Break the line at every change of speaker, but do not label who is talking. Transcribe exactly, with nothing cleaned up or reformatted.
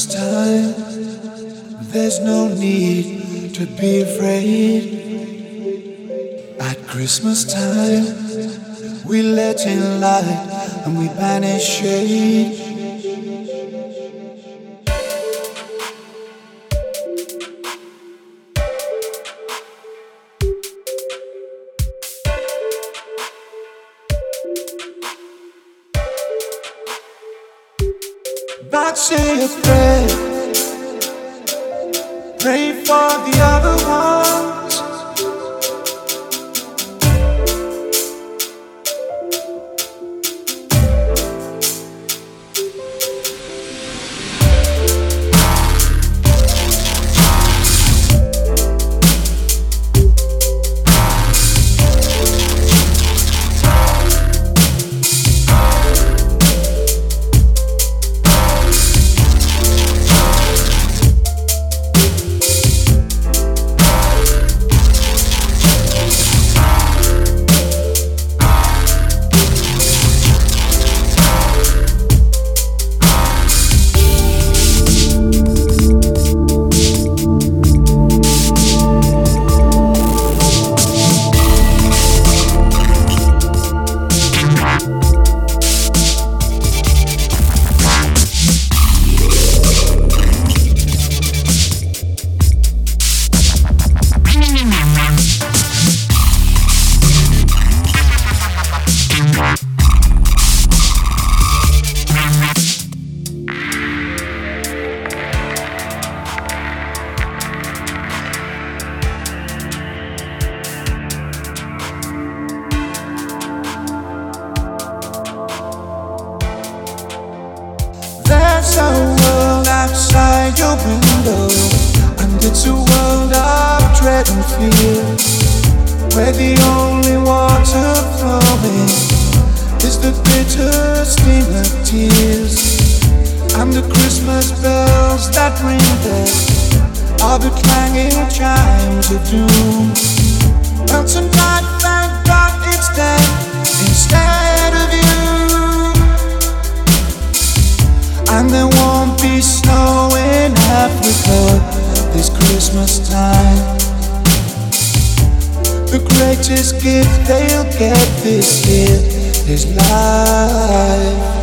Christmas time, there's no need to be afraid. At Christmas time, we let in light and we banish shade. Not say a prayer, pray for the other ones. There's a world outside your window, and it's a world of dread and fear, where the only water flowing is the bitter steam of tears. And the Christmas bells that ring there are the clanging chimes of doom. Well, tonight, thank God it's them instead of you. And there won't be snow in Africa this Christmas time. The greatest gift they'll get this year is life.